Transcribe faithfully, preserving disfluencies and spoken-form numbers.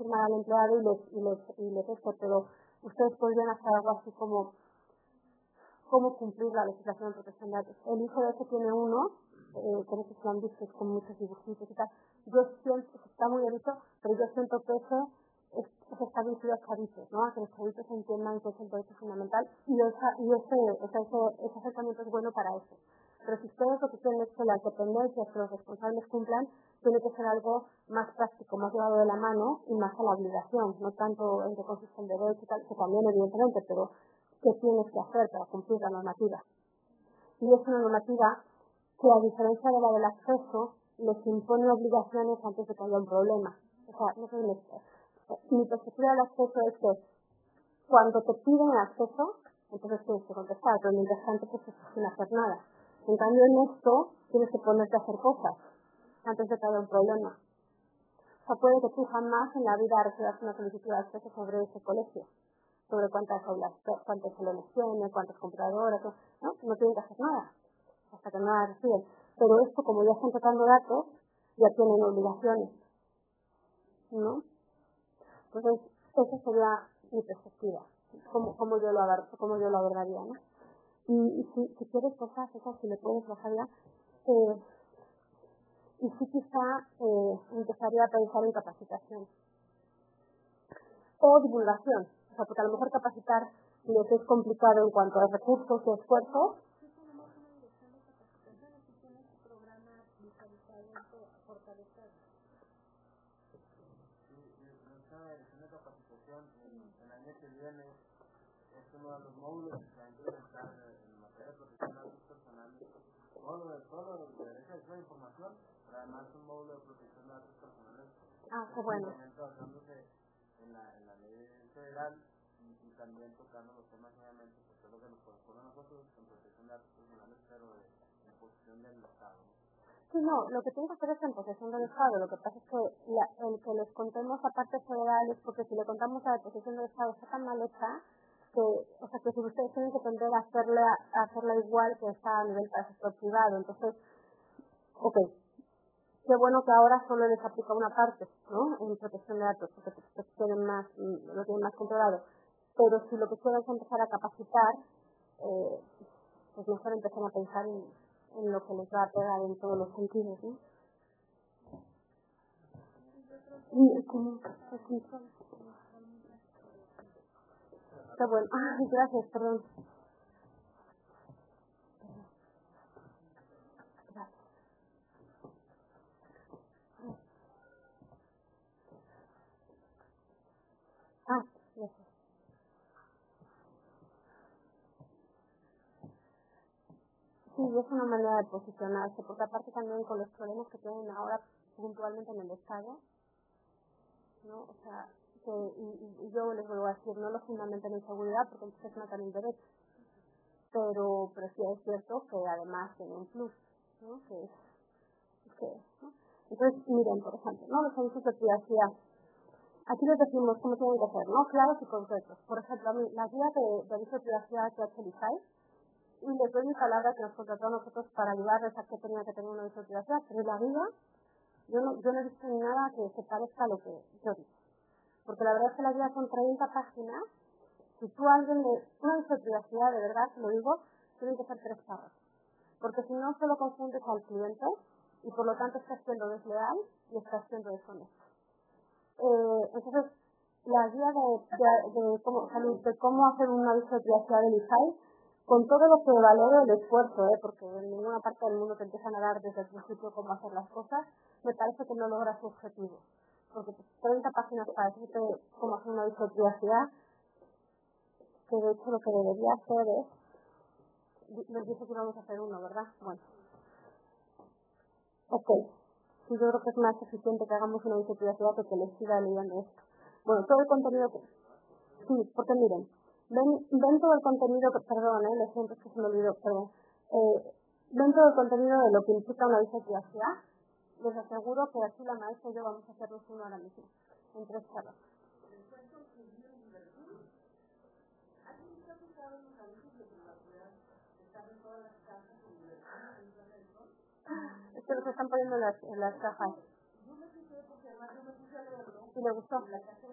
firmar al empleado y les, y les, y les esto, pero ustedes podrían hacer algo así como cómo cumplir la legislación de protección de datos. El hijo de ese tiene uno, eh, que no sé si lo han visto, es con muchos dibujitos y tal. Yo siento, está muy bonito, pero yo siento que ese es, es está dirigido a chavitos, ¿no? A que los chavitos entiendan que es el derecho fundamental y, esa, y ese, ese, ese, ese acercamiento es bueno para eso. Pero si ustedes lo que quieren es que las dependencias, que los responsables cumplan, tiene que ser algo más práctico, más llevado de la mano y más a la obligación, no tanto en qué consiste el derecho y tal, que también evidentemente, pero qué tienes que hacer para cumplir la normativa. Y es una normativa que, a diferencia de la del acceso, les impone obligaciones antes de que haya un problema. O sea, no sé si me, mi perspectiva del acceso es que cuando te piden el acceso, entonces tienes que contestar, pero mientras tanto pues estás sin hacer nada. En cambio en esto tienes que ponerte a hacer cosas antes de que haya un problema. O sea, puede que tú jamás en la vida recibas una solicitud de acceso sobre ese colegio, sobre cuántas aulas, cuántos salones tiene, cuántos compradores, ¿no? No tienen que hacer nada hasta que no la reciben. Pero esto, como ya están tratando datos, ya tienen obligaciones, ¿no? Entonces, esa sería mi perspectiva, como, como, yo, lo, como yo lo abordaría, ¿no? Y, y si, si quieres cosas, esas si le puedes bajar ya, eh, y sí quizá eh, empezaría a pensar en capacitación o divulgación, o sea, porque a lo mejor capacitar lo que es complicado en cuanto a recursos y esfuerzos. El año que viene es uno de los módulos que se va a implementar en materia de protección de datos personales. Todo de todo de derecho de información, pero además un módulo de protección de datos personales. Ah, qué bueno. Basándose en la, en la ley federal y, y también tocando los temas, obviamente, porque es lo que nos corresponde a nosotros en protección de datos personales, pero de, en posición del Estado. Sí, no, lo que tiene que hacer es en posesión del Estado. Lo que pasa es que la, el que les contemos a partes federales, porque si le contamos a la posesión del Estado está tan mal hecha, que, o sea, que si ustedes tienen que tender a hacerla, a hacerla igual que está a nivel para el sector privado. Entonces, ok, qué bueno que ahora solo les aplica una parte, ¿no? En protección de datos, porque pues, tienen más, lo tienen más controlado. Pero si lo que quieren es empezar a capacitar, eh, pues mejor empezar a pensar en, en lo que les va a pegar en todos los sentidos, ¿no? Y como está bueno. Ay, gracias, perdón. Gracias. Ah, gracias. Sí, es una manera de posicionarse, porque aparte también con los problemas que tienen ahora puntualmente en el Estado, ¿no? O sea, que, y, y yo les vuelvo a decir, no lo fundamentan en seguridad porque entonces matan el derecho, pero, pero sí es cierto que además tiene un plus, ¿no? Que es, que, ¿no? Entonces, miren, por ejemplo, ¿no? Los servicios de privacidad. Aquí les decimos cómo tienen que ser, ¿no? Claros y concretos. Por ejemplo, a mí, la guía de, de aviso de privacidad que ha hecho el I S A I, y les doy mi palabra que nos contrató a nosotros para ayudarles a que tenía que tener una aviso de privacidad, pero la guía, yo no, yo no he visto ni nada que se parezca a lo que yo digo. Porque la verdad es que la guía son treinta páginas. Si tú a alguien le, una aviso de privacidad, de verdad, te lo digo, tienen que ser tres párrafos. Porque si no, solo confundes al cliente y por lo tanto estás siendo desleal y estás siendo deshonesto. Eh, entonces, la guía de, de, de, cómo, de cómo hacer un aviso de privacidad del I S A I, con todo lo que valoro el esfuerzo, ¿eh? Porque en ninguna parte del mundo te empiezan a dar desde el principio cómo hacer las cosas, me parece que no logra su objetivo. Porque treinta páginas para decirte cómo hacer un aviso de privacidad, que de hecho lo que debería hacer es, nos dice que vamos a hacer uno, ¿verdad? Bueno. Ok. Sí, yo creo que es más eficiente que hagamos una aviso de privacidad que que les siga leyendo esto. Bueno, todo el contenido que... Sí, porque miren, ven, ven todo el contenido que... Perdón, eh, lo siento, es que se me olvidó, perdón. Eh, ven todo el contenido de lo que implica una aviso de privacidad. Les aseguro que aquí la maestra y yo vamos a hacernos uno ahora mismo, en tres charlas. Es que los están poniendo en las, en las cajas. Yo me puse porque además yo me puse a leerlo y le gustó.